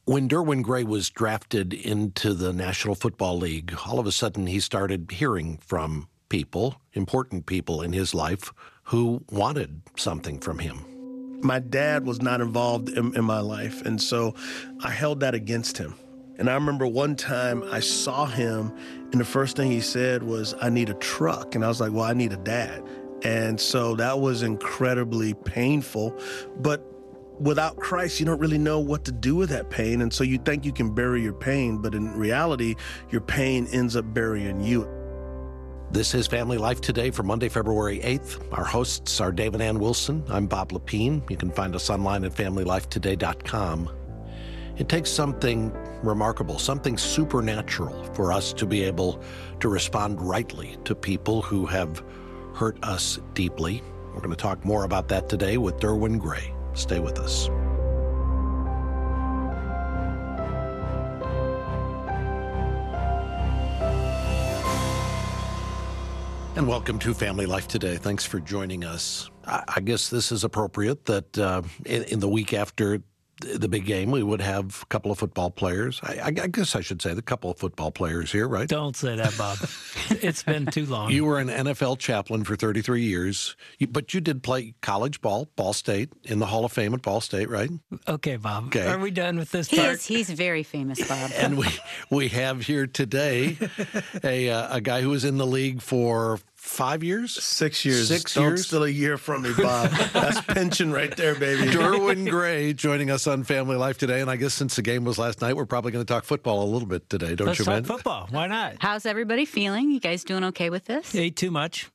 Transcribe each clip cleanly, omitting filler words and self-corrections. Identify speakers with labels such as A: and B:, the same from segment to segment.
A: When Derwin Gray was drafted into the National Football League, all of a sudden he started hearing from people, important people in his life, who wanted something from him.
B: My dad was not involved in my life, and so I held that against him. And I remember one time I saw him, and the first thing he said was, "I need a truck." And I was like, "Well, I need a dad." And so that was incredibly painful. But without Christ, you don't really know what to do with that pain. And so you think you can bury your pain, but in reality, your pain ends up burying you.
A: This is Family Life Today for Monday, February 8th. Our hosts are Dave and Ann Wilson. I'm Bob Lepine. You can find us online at FamilyLifeToday.com. It takes something remarkable, something supernatural for us to be able to respond rightly to people who have hurt us deeply. We're going to talk more about that today with Derwin Gray. Stay with us. And welcome to Family Life Today. Thanks for joining us. I guess this is appropriate that in the week after the big game, we would have a couple of football players. I guess I should say the couple of football players here, right?
C: Don't say that, Bob. It's been too long.
A: You were an NFL chaplain for 33 years, but you did play college ball, Ball State, in the Hall of Fame at Ball State, right?
C: Okay, Bob.
A: Okay.
C: Are we done with this part?
D: He's very famous, Bob.
A: And we have here today a guy who was in the league for 5 years?
B: 6 years.
A: 6
B: Don't
A: years?
B: steal a year from me, Bob. That's pension right there, baby.
A: Derwin Gray joining us on Family Life Today. And I guess since the game was last night, we're probably going to talk football a little bit today, don't
C: Let's
A: you,
C: talk
A: man?
C: football. Why not?
D: How's everybody feeling? You guys doing okay with this?
C: Ate too much.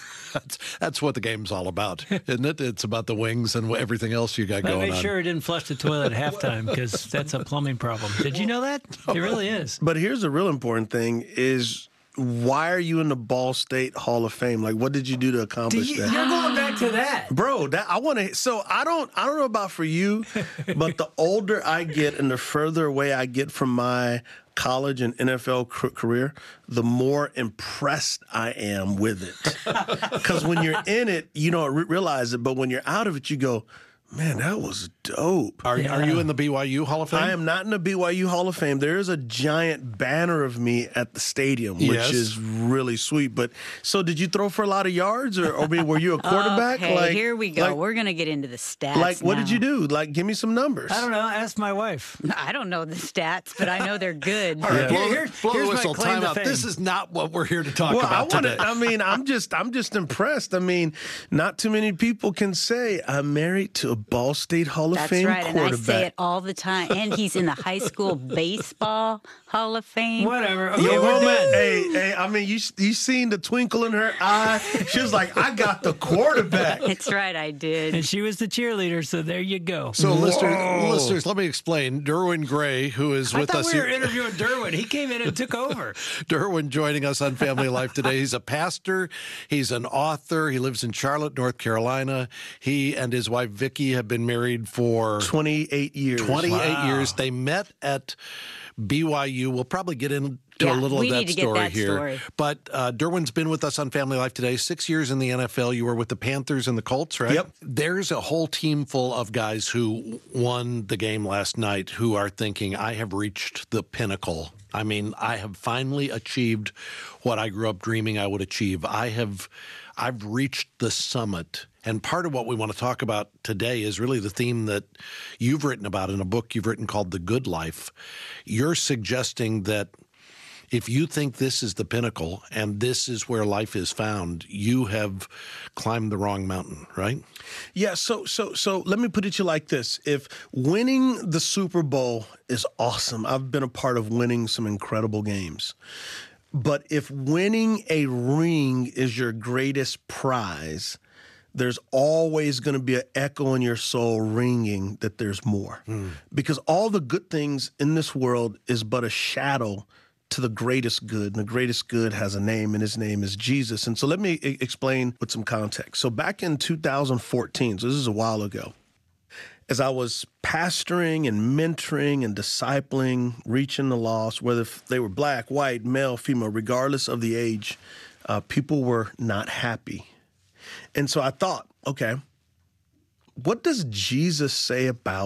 A: That's what the game's all about, isn't it? It's about the wings and everything else you got
C: But I
A: going
C: made
A: on.
C: sure I didn't flush the toilet at halftime because that's a plumbing problem. Did you know that? It really is.
B: But here's the real important thing is, why are you in the Ball State Hall of Fame? Like, what did you do to accomplish that?
C: You're going back to that.
B: Bro, that I want to. So I don't know about for you, but the older I get and the further away I get from my college and NFL career, the more impressed I am with it. Because when you're in it, you don't realize it, but when you're out of it, you go, man, that was dope.
A: Are you in the BYU Hall of Fame?
B: I am not in the BYU Hall of Fame. There is a giant banner of me at the stadium, which
A: Yes.
B: is really sweet. But so did you throw for a lot of yards or I mean, were you a quarterback?
D: Okay, here we go.
B: Like,
D: We're going to get into the stats.
B: like what did
D: now.
B: you do? Like, give me some numbers.
C: I don't know. Ask my wife.
D: I don't know the stats, but I know they're good.
C: All right,
B: Yeah.
A: Blow,
C: here's
A: blow the
C: my
A: whistle,
C: claim
A: time
C: to
A: out.
C: fame.
A: This is not what we're here to talk
B: Well,
A: about today.
B: I'm just impressed. I mean, not too many people can say I'm married to a Ball State Hall of
D: That's
B: Fame
D: right, and I
B: quarterback.
D: say it all the time. And he's in the high school baseball Hall of Fame.
C: Whatever.
B: Your
C: Okay, we're
B: woman,
C: done.
B: hey, I mean, you seen the twinkle in her eye. She was like, I got the quarterback.
D: That's right, I did.
C: And she was the cheerleader, so there you go.
A: So, listeners, let me explain. Derwin Gray, who is
C: I
A: with
C: thought
A: us
C: we were
A: here.
C: interviewing Derwin. He came in and took over.
A: Derwin joining us on Family Life Today. He's a pastor. He's an author. He lives in Charlotte, North Carolina. He and his wife, Vicki, have been married for
B: 28 years.
A: 28
C: Wow.
A: years. They met at BYU. We'll probably get into a
D: Yeah,
A: little
D: we
A: of that
D: need to get
A: story
D: that
A: here.
D: story.
A: But Derwin's been with us on Family Life Today. 6 years in the NFL. You were with the Panthers and the Colts, right?
B: Yep.
A: There's a whole team full of guys who won the game last night who are thinking, I have reached the pinnacle. I mean, I have finally achieved what I grew up dreaming I would achieve. I've reached the summit. And part of what we want to talk about today is really the theme that you've written about in a book you've written called The Good Life. You're suggesting that if you think this is the pinnacle and this is where life is found, you have climbed the wrong mountain, right?
B: Yeah, so let me put it to you like this. If winning the Super Bowl is awesome, I've been a part of winning some incredible games. But if winning a ring is your greatest prize, there's always going to be an echo in your soul ringing that there's more. Because all the good things in this world is but a shadow to the greatest good. And the greatest good has a name, and his name is Jesus. And so let me explain with some context. So back in 2014, so this is a while ago, as I was pastoring and mentoring and discipling, reaching the lost, whether they were black, white, male, female, regardless of the age, people were not happy. And so I thought, okay, what does Jesus say about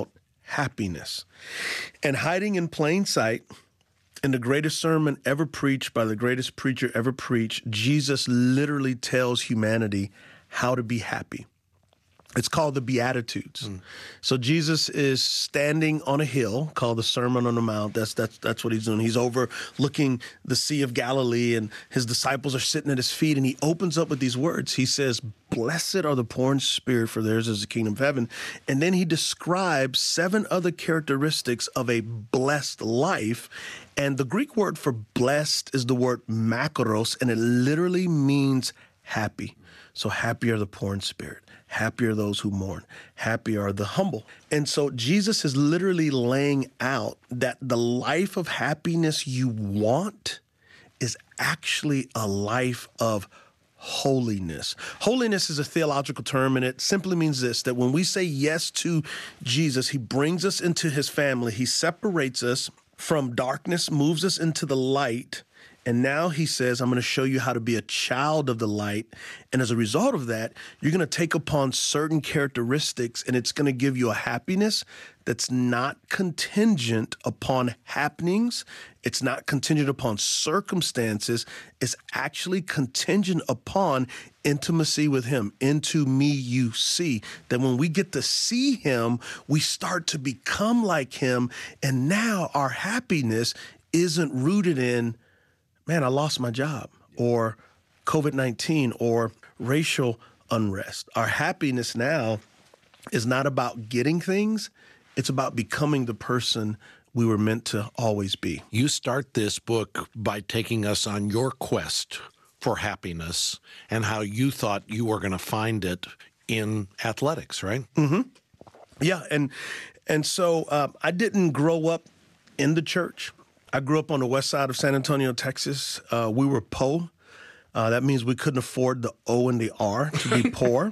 B: happiness. And hiding in plain sight, in the greatest sermon ever preached by the greatest preacher ever preached, Jesus literally tells humanity how to be happy. It's called the Beatitudes. So Jesus is standing on a hill called the Sermon on the Mount. That's what he's doing. He's overlooking the Sea of Galilee, and his disciples are sitting at his feet, and he opens up with these words. He says, "Blessed are the poor in spirit, for theirs is the kingdom of heaven." And then he describes 7 other characteristics of a blessed life. And the Greek word for blessed is the word makros, and it literally means happy. So happy are the poor in spirit. Happy are those who mourn. Happy are the humble. And so Jesus is literally laying out that the life of happiness you want is actually a life of holiness. Holiness is a theological term, and it simply means this, that when we say yes to Jesus, he brings us into his family. He separates us from darkness, moves us into the light. And now he says, I'm going to show you how to be a child of the light. And as a result of that, you're going to take upon certain characteristics, and it's going to give you a happiness that's not contingent upon happenings. It's not contingent upon circumstances. It's actually contingent upon intimacy with him. Into me you see. That when we get to see him, we start to become like him. And now our happiness isn't rooted in, man, I lost my job, or COVID-19, or racial unrest. Our happiness now is not about getting things. It's about becoming the person we were meant to always be.
A: You start this book by taking us on your quest for happiness and how you thought you were going to find it in athletics, right?
B: Mm-hmm. Yeah, and so I didn't grow up in the church. I grew up on the west side of San Antonio, Texas. We were po. That means we couldn't afford the O and the R to be poor.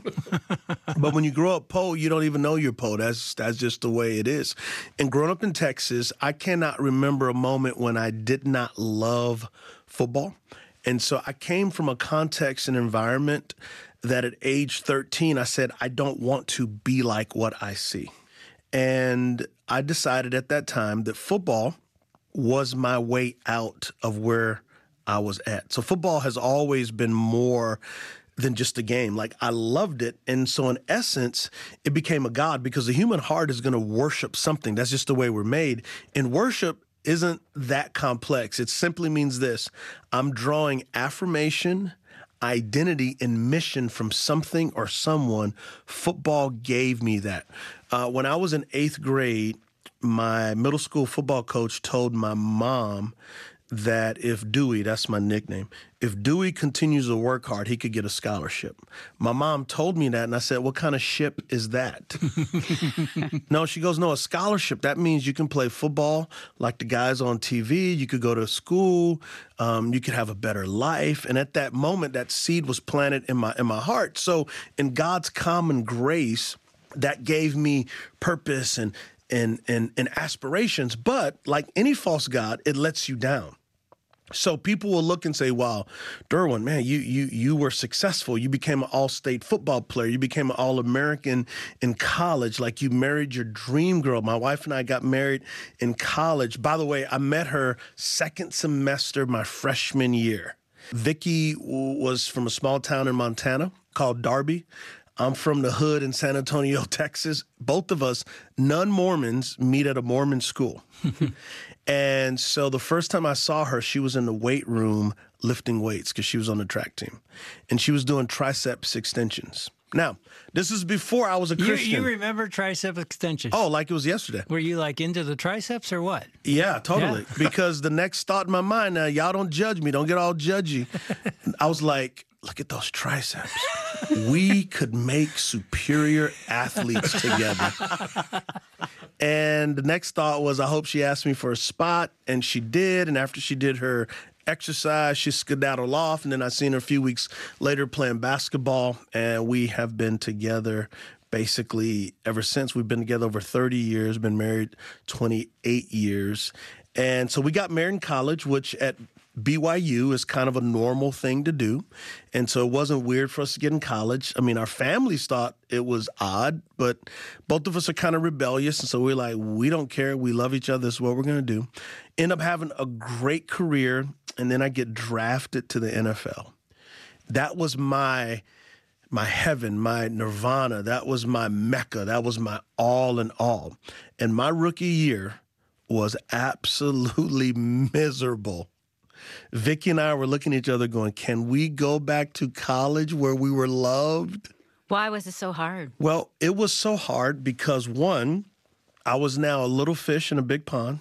B: But when you grow up po, you don't even know you're po. That's just the way it is. And growing up in Texas, I cannot remember a moment when I did not love football. And so I came from a context and environment that at age 13, I said, I don't want to be like what I see. And I decided at that time that football was my way out of where I was at. So football has always been more than just a game. Like, I loved it. And so in essence, it became a god, because the human heart is going to worship something. That's just the way we're made. And worship isn't that complex. It simply means this: I'm drawing affirmation, identity, and mission from something or someone. Football gave me that. When I was in 8th grade, my middle school football coach told my mom that if Dewey, that's my nickname, if Dewey continues to work hard, he could get a scholarship. My mom told me that, and I said, what kind of ship is that? No, she goes, no, a scholarship. That means you can play football like the guys on TV. You could go to school. You could have a better life. And at that moment, that seed was planted in my heart. So in God's common grace, that gave me purpose and aspirations. But like any false god, it lets you down. So people will look and say, wow, Derwin, man, you were successful. You became an all-state football player. You became an All-American in college. Like, you married your dream girl. My wife and I got married in college. By the way, I met her second semester my freshman year. Vicky was from a small town in Montana called Darby. I'm from the hood in San Antonio, Texas. Both of us, non-Mormons, meet at a Mormon school. And so the first time I saw her, she was in the weight room lifting weights because she was on the track team. And she was doing triceps extensions. Now, this is before I was a Christian.
C: You remember tricep extensions?
B: Oh, like it was yesterday.
C: Were you like into the triceps or what?
B: Yeah, totally. Yeah. Because the next thought in my mind, now, y'all don't judge me. Don't get all judgy. I was like, look at those triceps. We could make superior athletes together. And the next thought was, I hope she asked me for a spot. And she did. And after she did her exercise, she skedaddled off. And then I seen her a few weeks later playing basketball. And we have been together basically ever since. We've been together over 30 years, been married 28 years. And so we got married in college, which at BYU is kind of a normal thing to do. And so it wasn't weird for us to get in college. I mean, our families thought it was odd, but both of us are kind of rebellious. And so we're like, we don't care. We love each other. This is what we're going to do. End up having a great career. And then I get drafted to the NFL. That was my heaven, my nirvana. That was my Mecca. That was my all in all. And my rookie year was absolutely miserable. Vicky and I were looking at each other going, can we go back to college where we were loved?
D: Why was it so hard?
B: Well, it was so hard because, one, I was now a little fish in a big pond.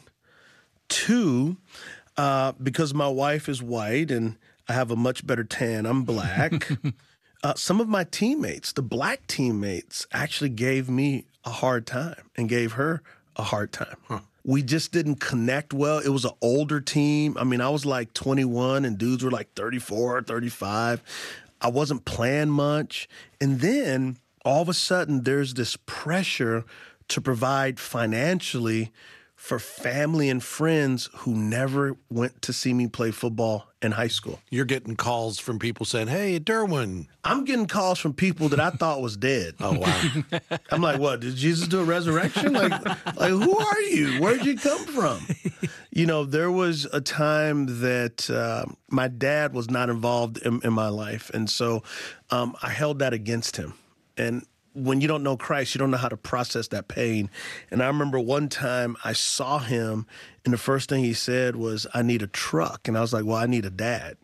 B: Two, because my wife is white and I have a much better tan, I'm black. Some of my teammates, the black teammates, actually gave me a hard time and gave her a hard time. Huh. We just didn't connect well. It was an older team. I mean, I was like 21 and dudes were like 34, 35. I wasn't playing much. And then all of a sudden there's this pressure to provide financially for family and friends who never went to see me play football in high school.
A: You're getting calls from people saying, hey, Derwin.
B: I'm getting calls from people that I thought was dead.
A: Oh, wow.
B: I'm like, what, did Jesus do a resurrection? Like who are you? Where'd you come from? You know, there was a time that my dad was not involved in my life. And so I held that against him. And when you don't know Christ, you don't know how to process that pain. And I remember one time I saw him, and the first thing he said was, I need a truck. And I was like, well, I need a dad.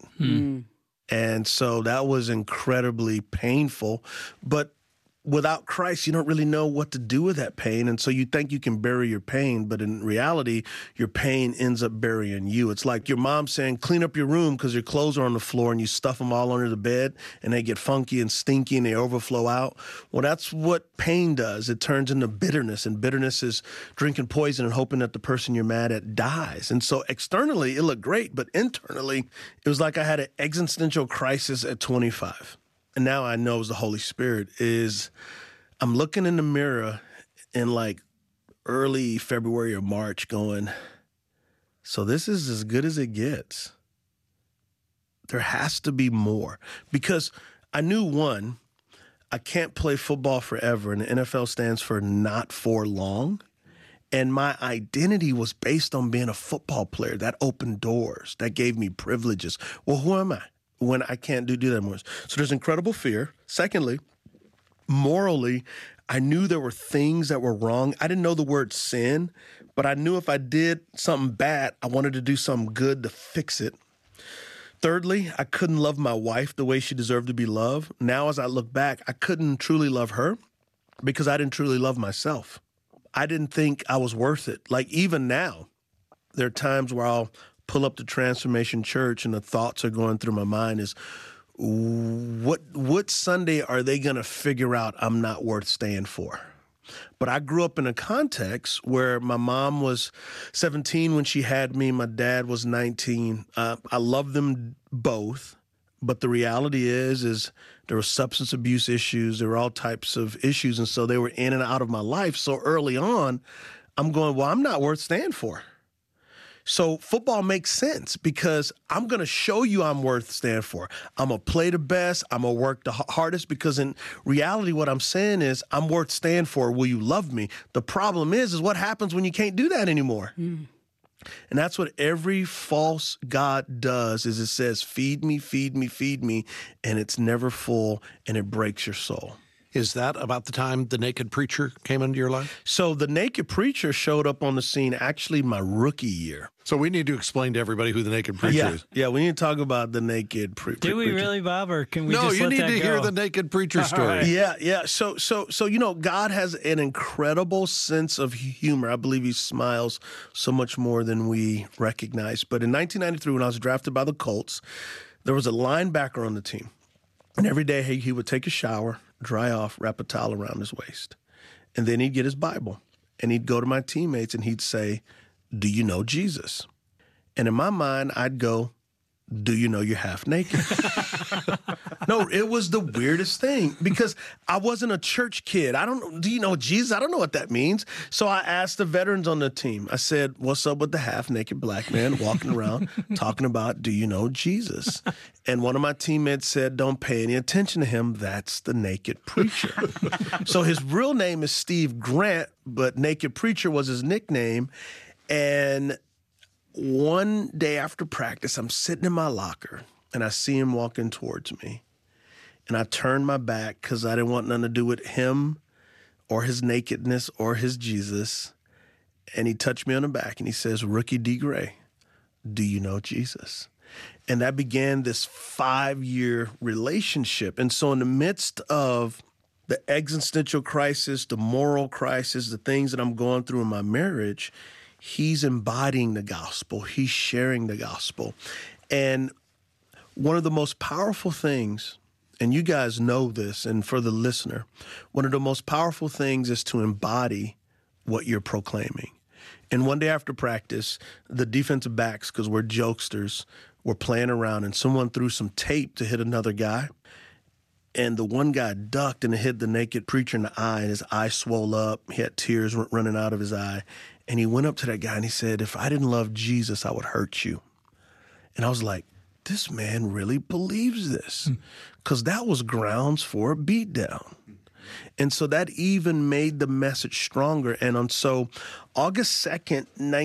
B: And so that was incredibly painful. But without Christ, you don't really know what to do with that pain. And so you think you can bury your pain, but in reality, your pain ends up burying you. It's like your mom saying, clean up your room because your clothes are on the floor and you stuff them all under the bed and they get funky and stinky and they overflow out. Well, that's what pain does. It turns into bitterness, and bitterness is drinking poison and hoping that the person you're mad at dies. And so externally, it looked great, but internally, it was like I had an existential crisis at 25. And now I know it was the Holy Spirit. I'm looking in the mirror in like early February or March going, so this is as good as it gets. There has to be more. Because I knew, one, I can't play football forever, and the NFL stands for not for long. And my identity was based on being a football player. That opened doors. That gave me privileges. Well, who am I when I can't do that more? So there's incredible fear. Secondly, morally, I knew there were things that were wrong. I didn't know the word sin, but I knew if I did something bad, I wanted to do something good to fix it. Thirdly, I couldn't love my wife the way she deserved to be loved. Now, as I look back, I couldn't truly love her because I didn't truly love myself. I didn't think I was worth it. Like even now, there are times where I'll pull up to Transformation Church and the thoughts are going through my mind is, what Sunday are they going to figure out I'm not worth staying for? But I grew up in a context where my mom was 17 when she had me. My dad was 19. I love them both. But the reality is there were substance abuse issues. There were all types of issues. And so they were in and out of my life. So early on, I'm going, well, I'm not worth staying for. So football makes sense because I'm going to show you I'm worth staying for. I'm going to play the best. I'm going to work the hardest because in reality, what I'm saying is I'm worth staying for. Will you love me? The problem is what happens when you can't do that anymore? And that's what every false god does is it says, feed me, feed me, feed me, and it's never full and it breaks your soul.
A: Is that about the time the Naked Preacher came into your life?
B: So the Naked Preacher showed up on the scene actually my rookie year.
A: So we need to explain to everybody who the Naked Preacher is.
B: Yeah, we need to talk about the Naked Preacher.
C: Do we really, Bob, or can we
A: No,
C: just
A: you
C: let
A: need
C: that
A: to
C: go?
A: hear the Naked Preacher story.
C: Right.
B: Yeah. So you know, God has an incredible sense of humor. I believe he smiles so much more than we recognize. But in 1993, when I was drafted by the Colts, there was a linebacker on the team. And every day he would take a shower, dry off, wrap a towel around his waist. And then he'd get his Bible. And he'd go to my teammates and he'd say, do you know Jesus? And in my mind, I'd go, do you know you're half naked? No, it was the weirdest thing because I wasn't a church kid. Do you know Jesus? I don't know what that means. So I asked the veterans on the team, I said, what's up with the half naked black man walking around talking about, do you know Jesus? And one of my teammates said, don't pay any attention to him. That's the naked preacher. So his real name is Steve Grant, but Naked Preacher was his nickname. And one day after practice, I'm sitting in my locker and I see him walking towards me. And I turned my back because I didn't want nothing to do with him or his nakedness or his Jesus. And he touched me on the back and he says, Rookie D. Gray, do you know Jesus? And that began this 5-year relationship. And so in the midst of the existential crisis, the moral crisis, the things that I'm going through in my marriage, he's embodying the gospel. He's sharing the gospel. And one of the most powerful things, and you guys know this, and for the listener, one of the most powerful things is to embody what you're proclaiming. And one day after practice, the defensive backs, because we're jokesters, were playing around, and someone threw some tape to hit another guy. And the one guy ducked and it hit the naked preacher in the eye, and his eye swelled up. He had tears running out of his eye. And he went up to that guy and he said, if I didn't love Jesus, I would hurt you. And I was like, this man really believes this, because that was grounds for a beatdown. And so that even made the message stronger. And so August 2nd,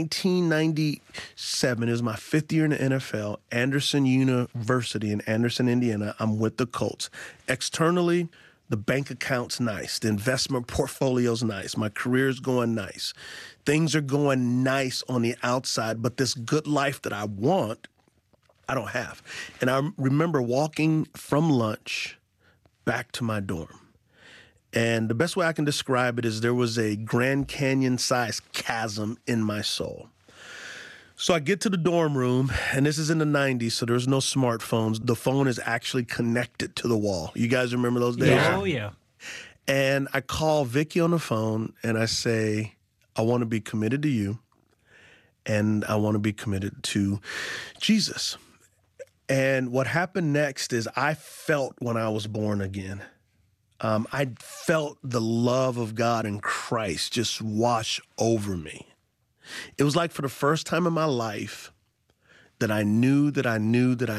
B: 1997 is my 5th year in the NFL, Anderson University in Anderson, Indiana. I'm with the Colts. Externally, the bank account's nice. The investment portfolio's nice. My career's going nice. Things are going nice on the outside, but this good life that I want, I don't have. And I remember walking from lunch back to my dorm. And the best way I can describe it is there was a Grand Canyon-sized chasm in my soul. So I get to the dorm room, and this is in the 90s, so there's no smartphones. The phone is actually connected to the wall. You guys remember those days?
C: Yeah. Oh, yeah.
B: And I call Vicky on the phone, and I say, I want to be committed to you, and I want to be committed to Jesus. And what happened next is I felt when I was born again. I felt the love of God in Christ just wash over me. It was like for the first time in my life that I knew that I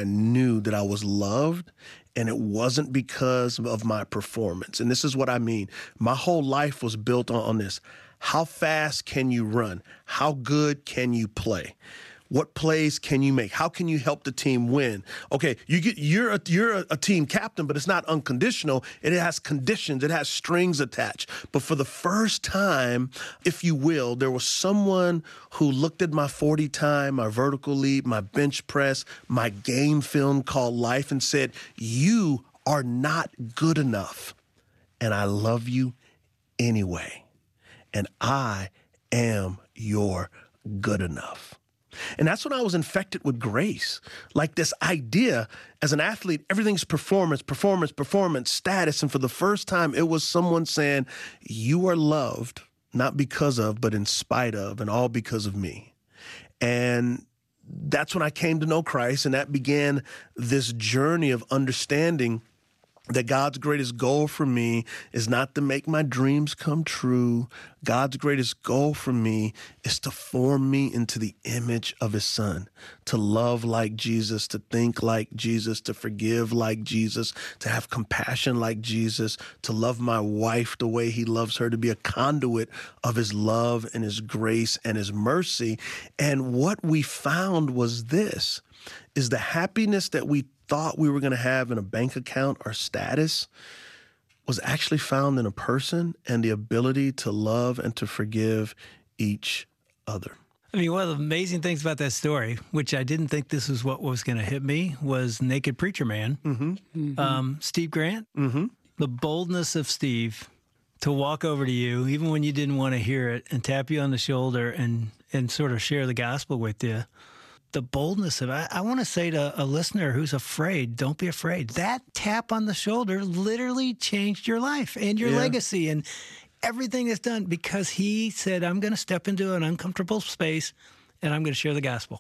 B: was loved, and it wasn't because of my performance. And this is what I mean. My whole life was built on this. How fast can you run? How good can you play? What plays can you make? How can you help the team win? Okay, you're a team captain, but it's not unconditional. It has conditions. It has strings attached. But for the first time, if you will, there was someone who looked at my 40 time, my vertical leap, my bench press, my game film called life, and said, you are not good enough, and I love you anyway. And I am your good enough. And that's when I was infected with grace. Like this idea, as an athlete, everything's performance, status. And for the first time, it was someone saying, you are loved, not because of, but in spite of, and all because of me. And that's when I came to know Christ, and that began this journey of understanding that God's greatest goal for me is not to make my dreams come true. God's greatest goal for me is to form me into the image of his son, to love like Jesus, to think like Jesus, to forgive like Jesus, to have compassion like Jesus, to love my wife the way he loves her, to be a conduit of his love and his grace and his mercy. And what we found was this, is the happiness that we thought we were going to have in a bank account or status was actually found in a person and the ability to love and to forgive each other.
C: I mean, one of the amazing things about that story, which I didn't think this was what was going to hit me, was Naked Preacher Man, Steve Grant. The boldness of Steve to walk over to you, even when you didn't want to hear it, and tap you on the shoulder and sort of share the gospel with you. The boldness of it. I want to say to a listener who's afraid, don't be afraid. That tap on the shoulder literally changed your life and your legacy and everything is done because he said, I'm going to step into an uncomfortable space and I'm going to share the gospel.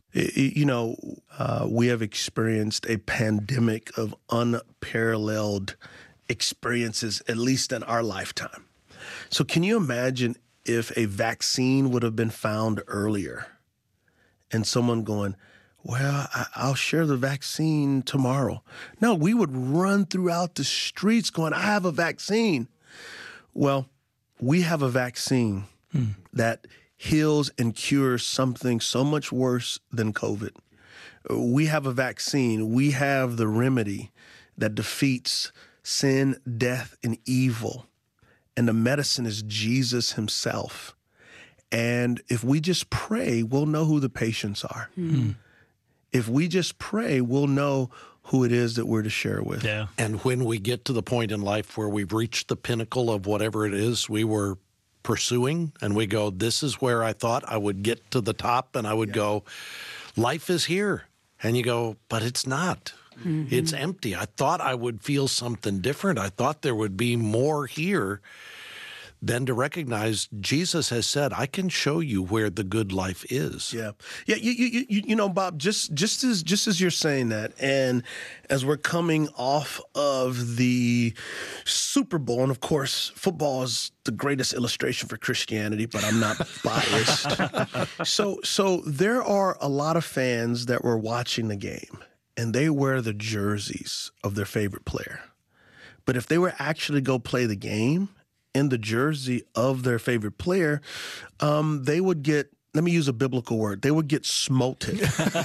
B: We have experienced a pandemic of unparalleled experiences, at least in our lifetime. So can you imagine if a vaccine would have been found earlier and someone going, well, I'll share the vaccine tomorrow. No, we would run throughout the streets going, I have a vaccine. Well, we have a vaccine that heals and cures something so much worse than COVID. We have a vaccine. We have the remedy that defeats sin, death, and evil. And the medicine is Jesus himself. And if we just pray, we'll know who the patients are. Mm-hmm. If we just pray, we'll know who it is that we're to share with.
C: Yeah.
A: And when we get to the point in life where we've reached the pinnacle of whatever it is we were pursuing, and we go, this is where I thought I would get to the top, and I would go, life is here. And you go, but it's not. Mm-hmm. It's empty. I thought I would feel something different. I thought there would be more here. Than to recognize Jesus has said, I can show you where the good life is.
B: Yeah. You know, Bob, just as you're saying that, and as we're coming off of the Super Bowl, and of course, football is the greatest illustration for Christianity, but I'm not biased. So there are a lot of fans that were watching the game, and they wear the jerseys of their favorite player. But if they were actually go play the game in the jersey of their favorite player, they would get, let me use a biblical word, they would get smoted,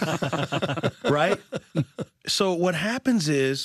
B: right? So what happens is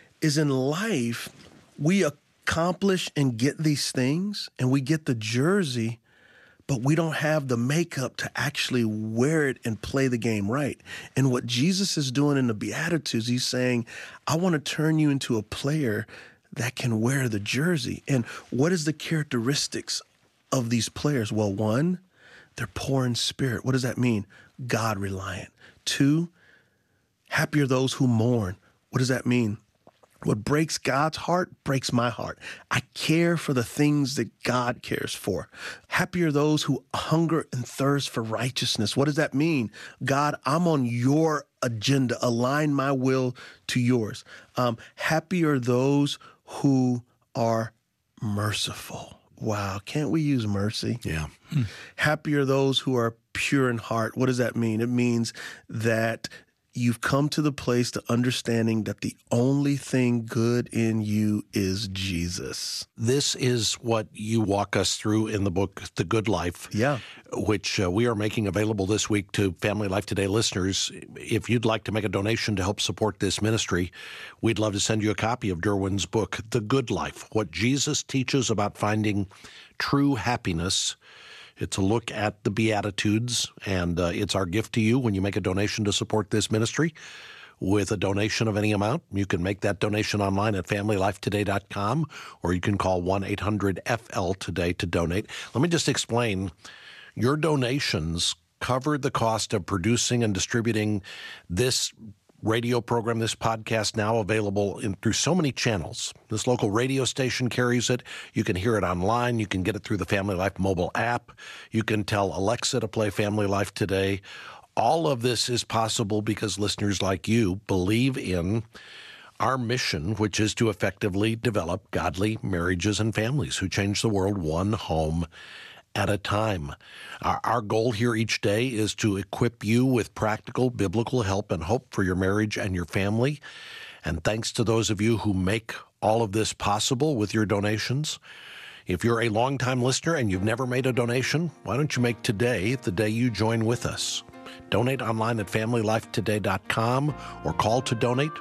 B: in life, we accomplish and get these things, and we get the jersey, but we don't have the makeup to actually wear it and play the game right. And what Jesus is doing in the Beatitudes, he's saying, I want to turn you into a player that can wear the jersey. And what is the characteristics of these players? Well, one, they're poor in spirit. What does that mean? God reliant. Two, happy are those who mourn. What does that mean? What breaks God's heart breaks my heart. I care for the things that God cares for. Happy are those who hunger and thirst for righteousness. What does that mean? God, I'm on your agenda. Align my will to yours. Happy are those who are merciful. Wow, can't we use mercy?
A: Yeah.
B: Happy are those who are pure in heart. What does that mean? It means that you've come to the place to understanding that the only thing good in you is Jesus.
A: This is what you walk us through in the book, The Good Life, which we are making available this week to Family Life Today listeners. If you'd like to make a donation to help support this ministry, we'd love to send you a copy of Derwin's book, The Good Life, What Jesus Teaches About Finding True Happiness. It's a look at the Beatitudes, and it's our gift to you when you make a donation to support this ministry. With a donation of any amount, you can make that donation online at FamilyLifeToday.com, or you can call 1-800-FL-TODAY to donate. Let me just explain. Your donations cover the cost of producing and distributing this radio program, this podcast, now available through so many channels. This local radio station carries it. You can hear it online. You can get it through the Family Life mobile app. You can tell Alexa to play Family Life Today. All of this is possible because listeners like you believe in our mission, which is to effectively develop godly marriages and families who change the world one home at a time. Our goal here each day is to equip you with practical biblical help and hope for your marriage and your family. And thanks to those of you who make all of this possible with your donations. If you're a longtime listener and you've never made a donation, why don't you make today the day you join with us? Donate online at FamilyLifeToday.com or call to donate.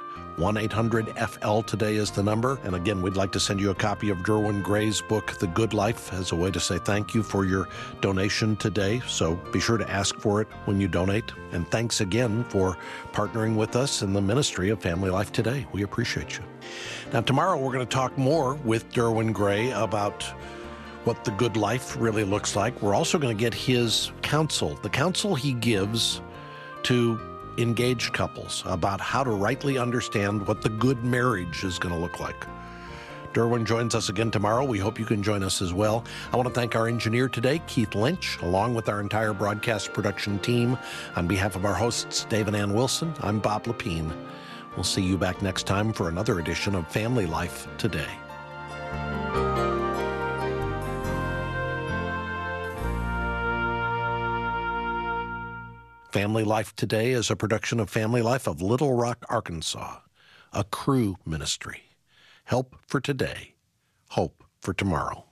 A: 1-800-FL-TODAY is the number. And again, we'd like to send you a copy of Derwin Gray's book, The Good Life, as a way to say thank you for your donation today. So be sure to ask for it when you donate. And thanks again for partnering with us in the ministry of Family Life Today. We appreciate you. Now, tomorrow we're going to talk more with Derwin Gray about what the good life really looks like. We're also going to get his counsel, the counsel he gives to engaged couples about how to rightly understand what the good marriage is going to look like. Derwin joins us again tomorrow. We hope you can join us as well. I want to thank our engineer today, Keith Lynch, along with our entire broadcast production team. On behalf of our hosts, Dave and Ann Wilson, I'm Bob Lepine. We'll see you back next time for another edition of Family Life Today. Family Life Today is a production of Family Life of Little Rock, Arkansas, a Cru ministry. Help for today, hope for tomorrow.